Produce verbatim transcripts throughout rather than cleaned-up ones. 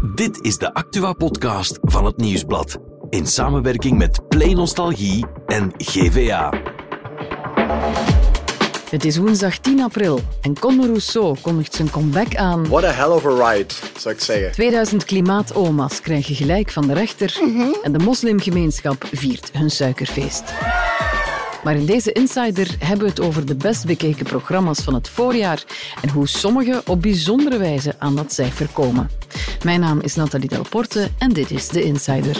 Dit is de Actua-podcast van het Nieuwsblad. In samenwerking met Play Nostalgie en G V A. Het is woensdag tien april en Conor Rousseau kondigt zijn comeback aan. What a hell of a ride, zou ik zeggen. tweeduizend klimaatoma's krijgen gelijk van de rechter mm-hmm. en de moslimgemeenschap viert hun suikerfeest. Maar in deze Insider hebben we het over de best bekeken programma's van het voorjaar en hoe sommige op bijzondere wijze aan dat cijfer komen. Mijn naam is Nathalie Delporte en dit is de Insider.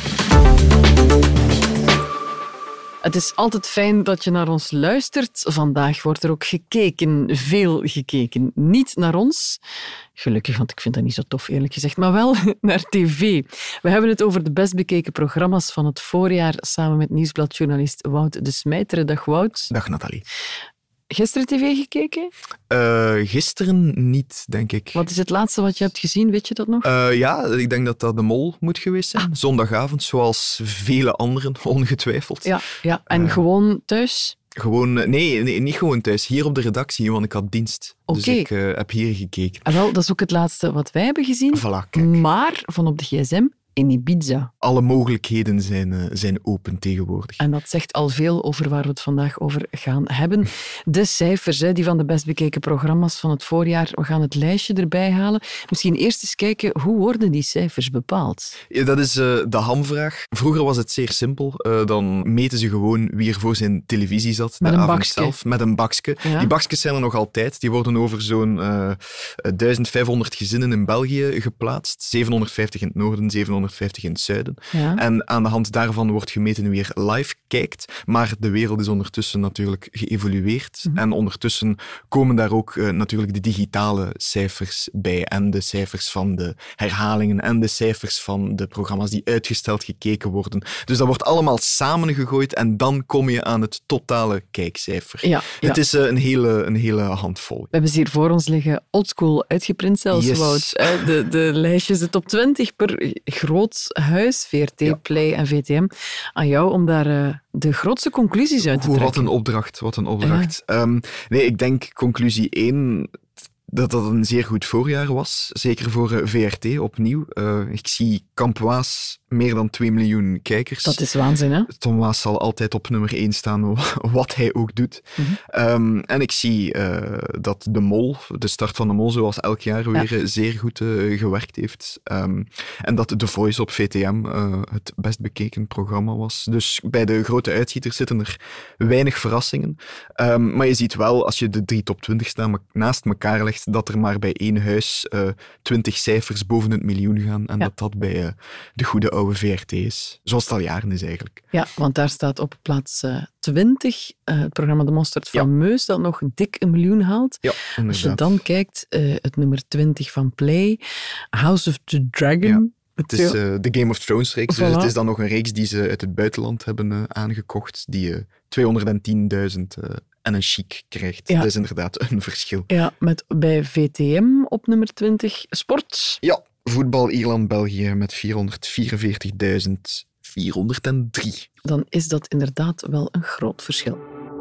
Het is altijd fijn dat je naar ons luistert. Vandaag wordt er ook gekeken, veel gekeken. Niet naar ons, gelukkig, want ik vind dat niet zo tof, eerlijk gezegd, maar wel naar tv. We hebben het over de best bekeken programma's van het voorjaar, samen met nieuwsbladjournalist Wout de Smijter. Dag Wout. Dag Nathalie. Gisteren tv gekeken? Uh, gisteren niet, denk ik. Wat is het laatste wat je hebt gezien? Weet je dat nog? Uh, ja, ik denk dat dat De Mol moet geweest zijn. Ah. Zondagavond, zoals vele anderen, ongetwijfeld. Ja, ja. En uh, gewoon thuis? Gewoon, nee, nee, niet gewoon thuis. Hier op de redactie, want ik had dienst. Okay. Dus ik uh, heb hier gekeken. Ah, wel, dat is ook het laatste wat wij hebben gezien. Voilà, kijk. Maar van op de gsm in Ibiza. Alle mogelijkheden zijn, uh, zijn open tegenwoordig. En dat zegt al veel over waar we het vandaag over gaan hebben. De cijfers hè, die van de best bekeken programma's van het voorjaar. We gaan het lijstje erbij halen. Misschien eerst eens kijken, hoe worden die cijfers bepaald? Ja, dat is uh, de hamvraag. Vroeger was het zeer simpel. Uh, dan meten ze gewoon wie er voor zijn televisie zat. Met de een avond bakske. Zelf, met een bakske. Ja. Die bakskes zijn er nog altijd. Die worden over zo'n uh, duizend vijfhonderd gezinnen in België geplaatst. zevenhonderdvijftig in het noorden, zevenhonderdvijftig in het zuiden. Ja. En aan de hand daarvan wordt gemeten wie er live kijkt. Maar de wereld is ondertussen natuurlijk geëvolueerd. Mm-hmm. En ondertussen komen daar ook uh, natuurlijk de digitale cijfers bij. En de cijfers van de herhalingen. En de cijfers van de programma's die uitgesteld gekeken worden. Dus dat wordt allemaal samengegooid. En dan kom je aan het totale kijkcijfer. Ja, ja. Het is uh, een, hele, een hele handvol. We hebben ze hier voor ons liggen. Oldschool uitgeprint zelfs, yes. Wout. De, de lijstjes, de top twintig per groot huis, V R T, ja. Play en V T M. Aan jou om daar uh, de grootste conclusies uit te Oeh, trekken. Wat een opdracht, wat een opdracht. Ja. Um, nee, ik denk conclusie één... dat dat een zeer goed voorjaar was. Zeker voor uh, V R T, opnieuw. Uh, ik zie Kamp Waas meer dan twee miljoen kijkers. Dat is waanzin, hè? Tom Waas zal altijd op nummer één staan, wat hij ook doet. Mm-hmm. Um, en ik zie uh, dat De Mol, de start van De Mol, zoals elk jaar weer ja. zeer goed uh, gewerkt heeft. Um, en dat The Voice op V T M uh, het best bekeken programma was. Dus bij de grote uitschieters zitten er weinig verrassingen. Um, maar je ziet wel, als je de drie top twintig staan naast elkaar legt, dat er maar bij één huis uh, twintig cijfers boven het miljoen gaan en ja. dat dat bij uh, de goede oude V R T is. Zoals het al jaren is eigenlijk. Ja, want daar staat op plaats uh, twintig uh, het programma De Mosterd van ja. Meus, dat nog dik een miljoen haalt. Ja, als je dan kijkt, uh, het nummer twintig van Play, House of the Dragon. Ja. Het is uh, de Game of Thrones reeks, voilà. Dus het is dan nog een reeks die ze uit het buitenland hebben uh, aangekocht, die uh, tweehonderdtienduizend uh, en een chic krijgt. Ja. Dat is inderdaad een verschil. Ja, met bij V T M op nummer twintig sport. Ja, voetbal Ierland-België met vierhonderdvierenveertigduizend vierhonderddrie. Dan is dat inderdaad wel een groot verschil.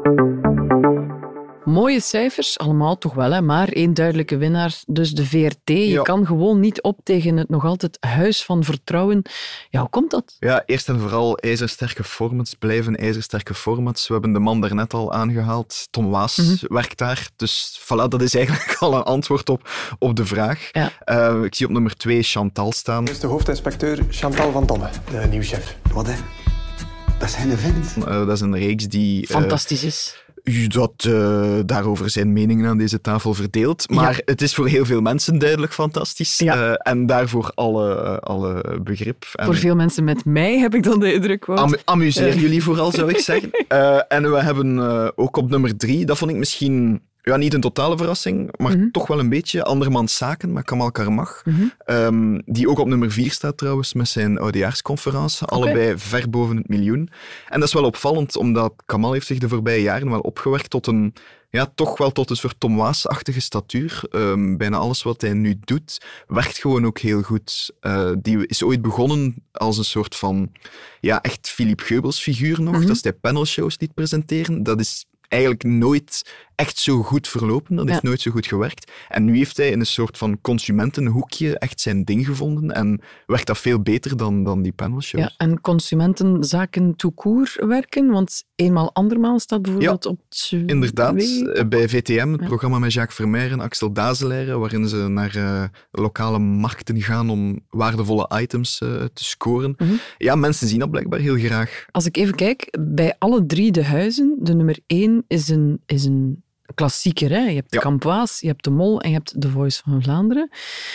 Mooie cijfers, allemaal toch wel, hè? Maar één duidelijke winnaar, dus de V R T. Je ja. kan gewoon niet op tegen het nog altijd huis van vertrouwen. Ja, hoe komt dat? Ja, eerst en vooral ijzersterke formats, blijven ijzersterke formats. We hebben de man daarnet al aangehaald, Tom Waas mm-hmm. werkt daar. Dus voilà, dat is eigenlijk al een antwoord op, op de vraag. Ja. Uh, ik zie op nummer twee Chantal staan. Eerste hoofdinspecteur Chantal van Tomme, de nieuwe chef. Wat hè? Dat is een vent. Uh, dat is een reeks die... Fantastisch uh, is. Dat uh, daarover zijn meningen aan deze tafel verdeeld. Maar ja. het is voor heel veel mensen duidelijk fantastisch. Ja. Uh, en daarvoor alle, alle begrip. En voor veel mensen met mij heb ik dan de indruk. Am- amuseer ja. jullie vooral, zou ik zeggen. Uh, en we hebben uh, ook op nummer drie, dat vond ik misschien... Ja, niet een totale verrassing, maar mm-hmm. toch wel een beetje. Andermans Zaken met Kamal Karmach. Mm-hmm. Um, die ook op nummer vier staat trouwens, met zijn oudejaarsconferentie. Okay. Allebei ver boven het miljoen. En dat is wel opvallend, omdat Kamal heeft zich de voorbije jaren wel opgewerkt tot een... Ja, toch wel tot een soort Tom Waas-achtige statuur. Um, bijna alles wat hij nu doet, werkt gewoon ook heel goed. Uh, die is ooit begonnen als een soort van... Ja, echt Philippe Geubels figuur nog. Mm-hmm. Dat is hij panelshows liet presenteren. Dat is eigenlijk nooit echt zo goed verlopen. Dat heeft Ja. nooit zo goed gewerkt. En nu heeft hij in een soort van consumentenhoekje echt zijn ding gevonden en werkt dat veel beter dan, dan die panelshows. Ja, en consumentenzaken tout court werken, want eenmaal andermaal staat bijvoorbeeld op twee... Inderdaad, eh, bij V T M, het Ja. programma met Jacques Vermeer en Axel Dazelaire, waarin ze naar uh, lokale markten gaan om waardevolle items uh, te scoren. Mhm. Ja, mensen zien dat blijkbaar heel graag. Als ik even kijk, bij alle drie de huizen, de nummer één is een, is een klassieker. Hè? Je hebt Ja. Campoise, je hebt De Mol en je hebt The Voice van Vlaanderen.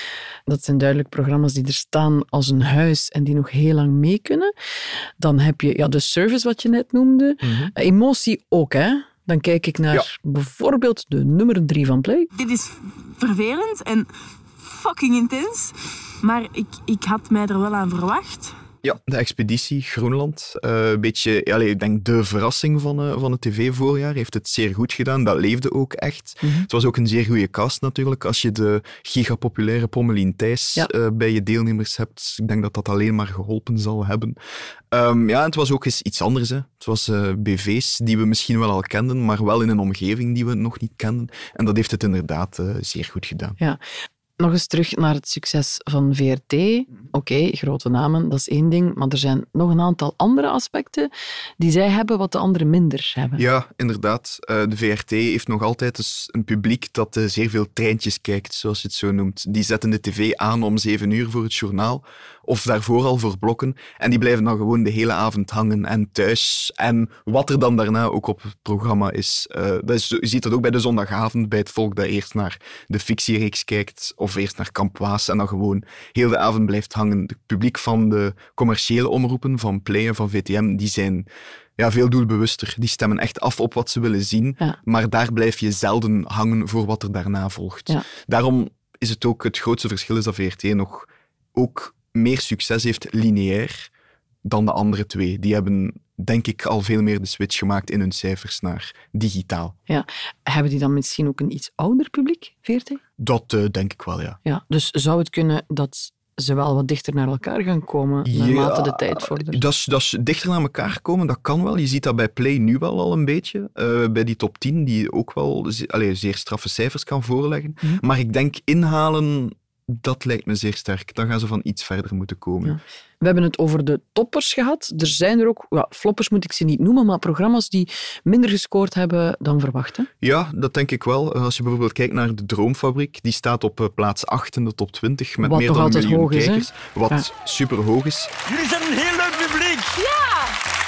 Dat zijn duidelijk programma's die er staan als een huis en die nog heel lang mee kunnen. Dan heb je ja, de service, wat je net noemde. Mhm. Emotie ook, hè. Dan kijk ik naar bijvoorbeeld de nummer drie van Play. Dit is vervelend en fucking intens. Maar ik, ik had mij er wel aan verwacht. Ja, de expeditie Groenland. Uh, een beetje, ja, ik denk de verrassing van, uh, van het tv-voorjaar. Heeft het zeer goed gedaan. Dat leefde ook echt. Mm-hmm. Het was ook een zeer goede cast natuurlijk. Als je de gigapopulaire Pommelien Thijs Ja. uh, bij je deelnemers hebt, ik denk dat dat alleen maar geholpen zal hebben. Um, ja, het was ook eens iets anders. Hè. Het was uh, B V's die we misschien wel al kenden, maar wel in een omgeving die we nog niet kenden. En dat heeft het inderdaad uh, zeer goed gedaan. Ja. Nog eens terug naar het succes van V R T. Oké, okay, grote namen, dat is één ding. Maar er zijn nog een aantal andere aspecten die zij hebben wat de anderen minder hebben. Ja, inderdaad. Uh, de V R T heeft nog altijd dus een publiek dat uh, zeer veel treintjes kijkt, zoals je het zo noemt. Die zetten de tv aan om zeven uur voor het journaal, of daarvoor al voor blokken. En die blijven dan gewoon de hele avond hangen en thuis. En wat er dan daarna ook op het programma is. Uh, dat is je ziet dat ook bij de zondagavond, bij het volk dat eerst naar de fictiereeks kijkt, of eerst naar Campoise en dan gewoon heel de avond blijft hangen. Het publiek van de commerciële omroepen, van Play en van V T M, die zijn ja, veel doelbewuster. Die stemmen echt af op wat ze willen zien, Ja. maar daar blijf je zelden hangen voor wat er daarna volgt. Ja. Daarom is het ook het grootste verschil is dat V R T nog ook meer succes heeft lineair dan de andere twee. Die hebben, denk ik, al veel meer de switch gemaakt in hun cijfers naar digitaal. Ja. Hebben die dan misschien ook een iets ouder publiek, V R T? Dat uh, denk ik wel, ja. Ja, dus zou het kunnen dat ze wel wat dichter naar elkaar gaan komen naarmate de tijd vordert? Dat is, dat is dichter naar elkaar komen, dat kan wel. Je ziet dat bij Play nu wel al een beetje. Uh, bij die top tien, die ook wel ze, allez, zeer straffe cijfers kan voorleggen. Mhm. Maar ik denk inhalen, dat lijkt me zeer sterk. Dan gaan ze van iets verder moeten komen. Ja. We hebben het over de toppers gehad. Er zijn er ook, ja, floppers moet ik ze niet noemen, maar programma's die minder gescoord hebben dan verwacht. Hè? Ja, dat denk ik wel. Als je bijvoorbeeld kijkt naar de Droomfabriek, die staat op uh, plaats acht in de top twintig met Wat meer nog dan een altijd miljoen hoog is, kijkers. hè? Wat Ja. super hoog is. Jullie zijn een heel leuk publiek. Ja!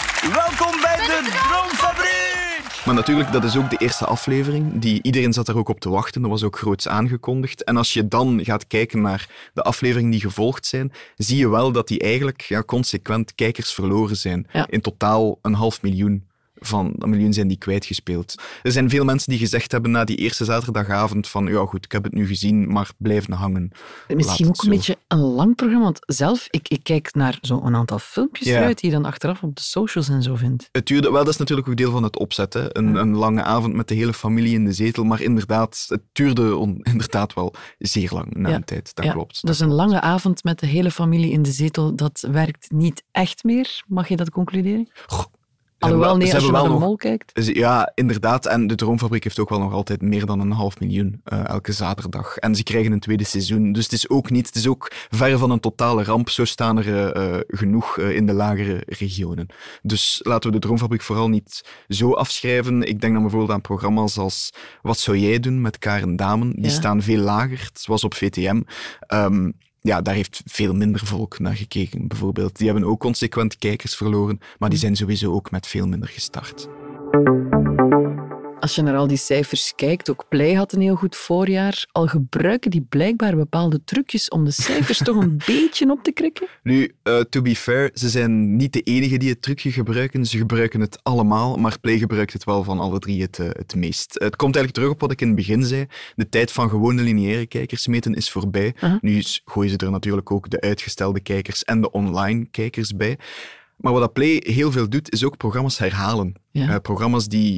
Welkom bij de Droomfabriek. Maar natuurlijk, dat is ook de eerste aflevering. Die, iedereen zat daar ook op te wachten. Dat was ook groots aangekondigd. En als je dan gaat kijken naar de afleveringen die gevolgd zijn, zie je wel dat die eigenlijk ja, consequent kijkers verloren zijn. Ja. In totaal een half miljoen van een miljoen zijn die kwijtgespeeld. Er zijn veel mensen die gezegd hebben na die eerste zaterdagavond van ja goed, ik heb het nu gezien, maar blijven hangen. Misschien Laat ook het een zo. beetje een lang programma, want zelf, ik, ik kijk naar zo'n aantal filmpjes Ja. eruit die je dan achteraf op de socials en zo vindt. Het duurde, wel, dat is natuurlijk ook deel van het opzet. Hè. Een, een lange avond met de hele familie in de zetel, maar inderdaad, het duurde on, inderdaad wel zeer lang na Ja. een tijd. Dat Ja, klopt. Dus een lange avond met de hele familie in de zetel, dat werkt niet echt meer. Mag je dat concluderen? Goh, ze Alhoewel, hebben nee, wel- als ze je naar hebben de wel mol nog- kijkt. Ze- Ja, inderdaad. En de Droomfabriek heeft ook wel nog altijd meer dan een half miljoen uh, elke zaterdag. En ze krijgen een tweede seizoen. Dus het is ook niet, het is ook ver van een totale ramp. Zo staan er uh, genoeg uh, in de lagere regionen. Dus laten we de Droomfabriek vooral niet zo afschrijven. Ik denk dan bijvoorbeeld aan programma's als Wat zou jij doen met Karen Damen? Die Ja. staan veel lager. Het was op V T M. Um, ja, daar heeft veel minder volk naar gekeken, bijvoorbeeld. Die hebben ook consequent kijkers verloren, maar die zijn sowieso ook met veel minder gestart. Als je naar al die cijfers kijkt, ook Play had een heel goed voorjaar, al gebruiken die blijkbaar bepaalde trucjes om de cijfers toch een beetje op te krikken? Nu, uh, to be fair, ze zijn niet de enige die het trucje gebruiken. Ze gebruiken het allemaal, maar Play gebruikt het wel van alle drie het, uh, het meest. Het komt eigenlijk terug op wat ik in het begin zei. De tijd van gewone lineaire kijkers meten is voorbij. Uh-huh. Nu gooien ze er natuurlijk ook de uitgestelde kijkers en de online kijkers bij. Maar wat dat Play heel veel doet, is ook programma's herhalen. Ja. Uh, programma's die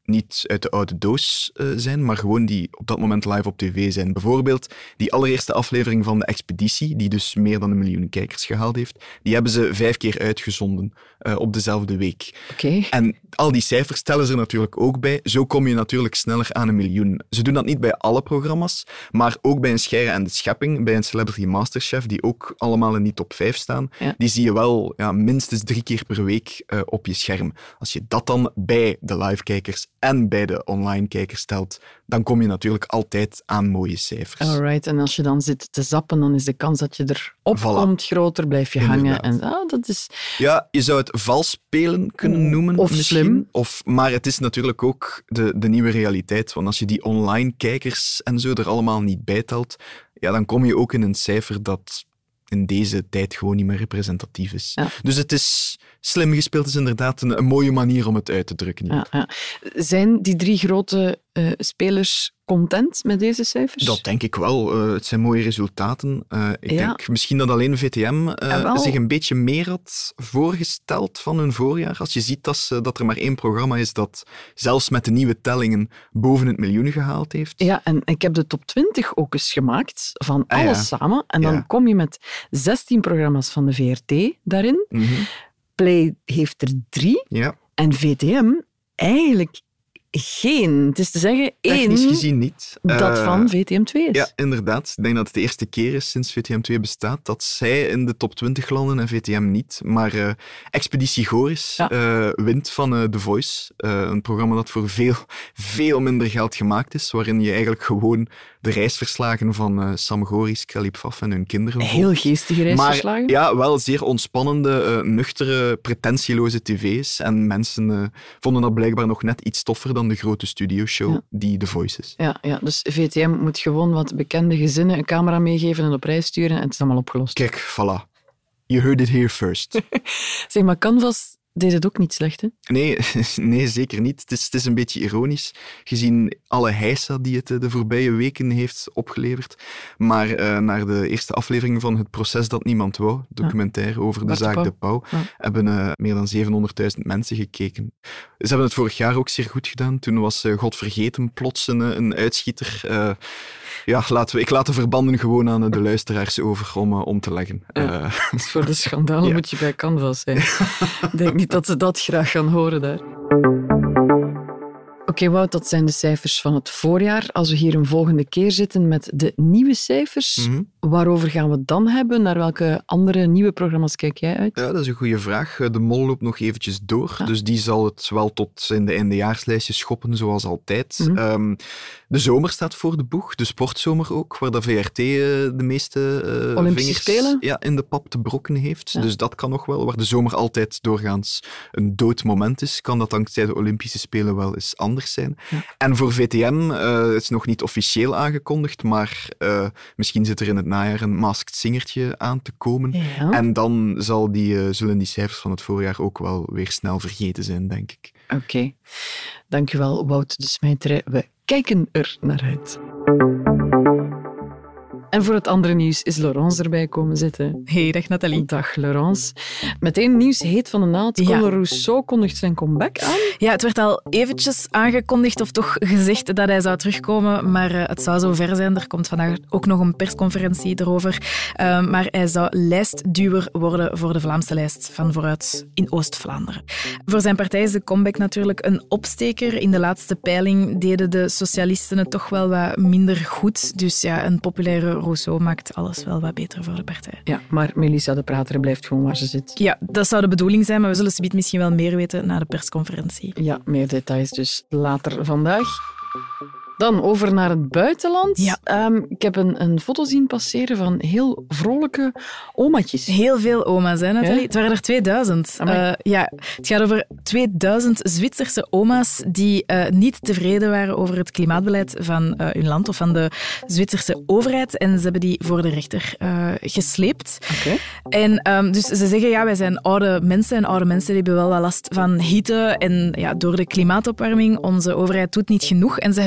niet uit de oude doos uh, zijn, maar gewoon die op dat moment live op tv zijn. Bijvoorbeeld die allereerste aflevering van De Expeditie, die dus meer dan een miljoen kijkers gehaald heeft, die hebben ze vijf keer uitgezonden uh, op dezelfde week. Okay. En al die cijfers tellen ze er natuurlijk ook bij. Zo kom je natuurlijk sneller aan een miljoen. Ze doen dat niet bij alle programma's, maar ook bij een Scheire en de Schepping, bij een Celebrity Masterchef, die ook allemaal in die top vijf staan. Ja. Die zie je wel ja, minstens drie keer per week uh, op je scherm. Als je dat dan bij de live-kijkers en bij de online-kijkers telt, dan kom je natuurlijk altijd aan mooie cijfers. Alright, en als je dan zit te zappen, dan is de kans dat je erop voilà. komt groter, blijf je Inderdaad. hangen. En, ah, dat is... Ja, je zou het vals spelen kunnen noemen. Of misschien. slim. Of, maar het is natuurlijk ook de, de nieuwe realiteit. Want als je die online-kijkers en zo er allemaal niet bij telt, ja, dan kom je ook in een cijfer dat in deze tijd gewoon niet meer representatief is. Ja. Dus het is slim gespeeld, is inderdaad een, een mooie manier om het uit te drukken. Ja, ja. Zijn die drie grote uh, spelers content met deze cijfers? Dat denk ik wel. Uh, het zijn mooie resultaten. Uh, ik ja. denk misschien dat alleen V T M uh, ja, zich een beetje meer had voorgesteld van hun voorjaar. Als je ziet dat, ze, dat er maar één programma is dat zelfs met de nieuwe tellingen boven het miljoen gehaald heeft. Ja, en ik heb de top twintig ook eens gemaakt van ah, alles ja. samen. En dan ja. kom je met zestien programma's van de V R T daarin. Mm-hmm. Play heeft er drie. Ja. En V T M eigenlijk geen. Het is te zeggen één. Technisch gezien niet. Dat uh, van V T M twee is. Ja, inderdaad. Ik denk dat het de eerste keer is sinds V T M twee bestaat dat zij in de top twintig landen en V T M niet. Maar uh, Expeditie Goris ja. uh, wint van uh, The Voice. Uh, een programma dat voor veel, veel minder geld gemaakt is. Waarin je eigenlijk gewoon de reisverslagen van uh, Sam Goris, Kelly Pfaff en hun kinderen volgt. Heel geestige reisverslagen. Maar ja, wel zeer ontspannende, uh, nuchtere, pretentieloze tv's. En mensen uh, vonden dat blijkbaar nog net iets toffer dan de grote studioshow ja. die The Voice is. Ja, ja, dus V T M moet gewoon wat bekende gezinnen een camera meegeven en op reis sturen en het is allemaal opgelost. Kijk, voilà. You heard it here first. Zeg maar, Canvas deed het ook niet slecht, hè? Nee, nee zeker niet. Het is, het is een beetje ironisch, gezien alle heisa die het de voorbije weken heeft opgeleverd. Maar uh, naar de eerste aflevering van Het Proces dat Niemand Wou, documentaire ja. over de Bart zaak De Pauw, ja. hebben uh, meer dan zevenhonderdduizend mensen gekeken. Ze hebben het vorig jaar ook zeer goed gedaan. Toen was uh, Godvergeten plots een, een uitschieter. Uh, ja, laten we, ik laat de verbanden gewoon aan de luisteraars over om, uh, om te leggen. Ja. Uh, dus voor de schandalen ja. moet je bij Canvas zijn. Ik denk niet dat ze dat graag gaan horen daar. Oké, okay, Wout, dat zijn de cijfers van het voorjaar. Als we hier een volgende keer zitten met de nieuwe cijfers, mm-hmm. waarover gaan we het dan hebben? Naar welke andere nieuwe programma's kijk jij uit? Ja, dat is een goede vraag. De Mol loopt nog eventjes door, ja. dus die zal het wel tot in de eindejaarslijstjes schoppen, zoals altijd. Mm-hmm. Um, de zomer staat voor de boeg, de sportzomer ook, waar de V R T uh, de meeste uh, Olympische vingers Spelen? Ja, in de pap te brokken heeft. Ja. Dus dat kan nog wel. Waar de zomer altijd doorgaans een dood moment is, kan dat dankzij de Olympische Spelen wel eens anders zijn. Ja. En voor V T M, uh, het is nog niet officieel aangekondigd, maar uh, misschien zit er in het najaar een Masked Singertje aan te komen. Ja. En dan zal die, uh, zullen die cijfers van het voorjaar ook wel weer snel vergeten zijn, denk ik. Oké. Okay. Dankjewel, Wout de Smijter. We kijken er naar uit. En voor het andere nieuws is Laurence erbij komen zitten. Hey, dag Nathalie. Dag Laurence. Meteen nieuws heet van de naald. Ja. Conor Rousseau kondigt zijn comeback aan. Ja, het werd al eventjes aangekondigd of toch gezegd dat hij zou terugkomen, maar uh, het zou zover zijn. Er komt vandaag ook nog een persconferentie erover. Uh, maar hij zou lijstduwer worden voor de Vlaamse lijst van Vooruit in Oost-Vlaanderen. Voor zijn partij is de comeback natuurlijk een opsteker. In de laatste peiling deden de socialisten het toch wel wat minder goed. Dus ja, een populaire Rousseau maakt alles wel wat beter voor de partij. Ja, maar Melissa de Prater blijft gewoon waar ze zit. Ja, dat zou de bedoeling zijn, maar we zullen subiet misschien wel meer weten na de persconferentie. Ja, meer details dus later vandaag. Dan over naar het buitenland. Ja. Um, ik heb een, een foto zien passeren van heel vrolijke omaatjes. Heel veel oma's, hè, Nathalie? Ja? Het waren er tweeduizend. Uh, ja, het gaat over tweeduizend Zwitserse oma's die uh, niet tevreden waren over het klimaatbeleid van uh, hun land of van de Zwitserse overheid. En ze hebben die voor de rechter uh, gesleept. Okay. En um, dus ze zeggen, ja, wij zijn oude mensen en oude mensen die hebben wel wat last van hitte. En ja, door de klimaatopwarming, onze overheid doet niet genoeg. En ze hebben gelijk.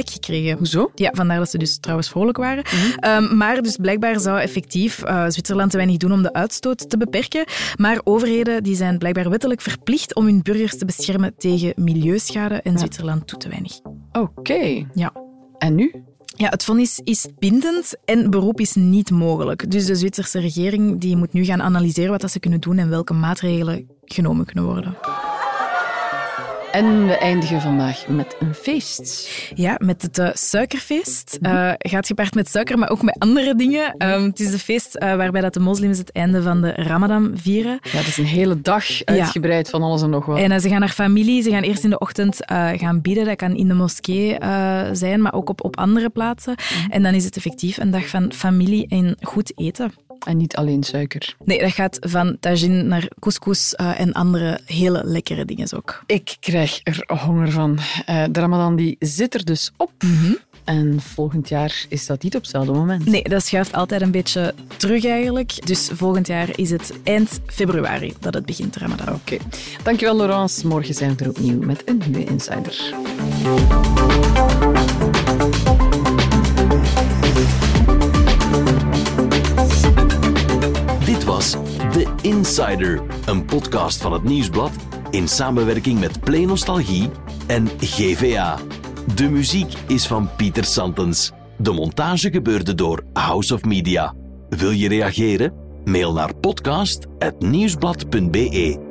gekregen. Hoezo? Ja, vandaar dat ze dus trouwens vrolijk waren. Mm-hmm. Um, maar dus blijkbaar zou effectief uh, Zwitserland te weinig doen om de uitstoot te beperken. Maar overheden die zijn blijkbaar wettelijk verplicht om hun burgers te beschermen tegen milieuschade en ja. Zwitserland doet te weinig. Oké. Okay. Ja. En nu? Ja, het vonnis is bindend en beroep is niet mogelijk. Dus de Zwitserse regering die moet nu gaan analyseren wat dat ze kunnen doen en welke maatregelen genomen kunnen worden. En we eindigen vandaag met een feest. Ja, met het uh, suikerfeest. Uh, gaat gepaard met suiker, maar ook met andere dingen. Um, het is een feest uh, waarbij dat de moslims het einde van de Ramadan vieren. Ja, het is een hele dag uitgebreid ja. van alles en nog wat. En uh, ze gaan naar familie. Ze gaan eerst in de ochtend uh, gaan bidden. Dat kan in de moskee uh, zijn, maar ook op, op andere plaatsen. Mm. En dan is het effectief een dag van familie en goed eten. En niet alleen suiker. Nee, dat gaat van tagine naar couscous uh, en andere hele lekkere dingen ook. Ik krijg er honger van. Uh, de Ramadan die zit er dus op. Mm-hmm. En volgend jaar is dat niet op hetzelfde moment. Nee, dat schuift altijd een beetje terug eigenlijk. Dus volgend jaar is het eind februari dat het begint, Ramadan. Oké. Okay. Dankjewel, Laurence. Morgen zijn we er opnieuw met een nieuwe Insider. Dit was The Insider, een podcast van het Nieuwsblad in samenwerking met Play Nostalgie en G V A. De muziek is van Pieter Santens. De montage gebeurde door House of Media. Wil je reageren? Mail naar podcast apennieuwsblad punt be.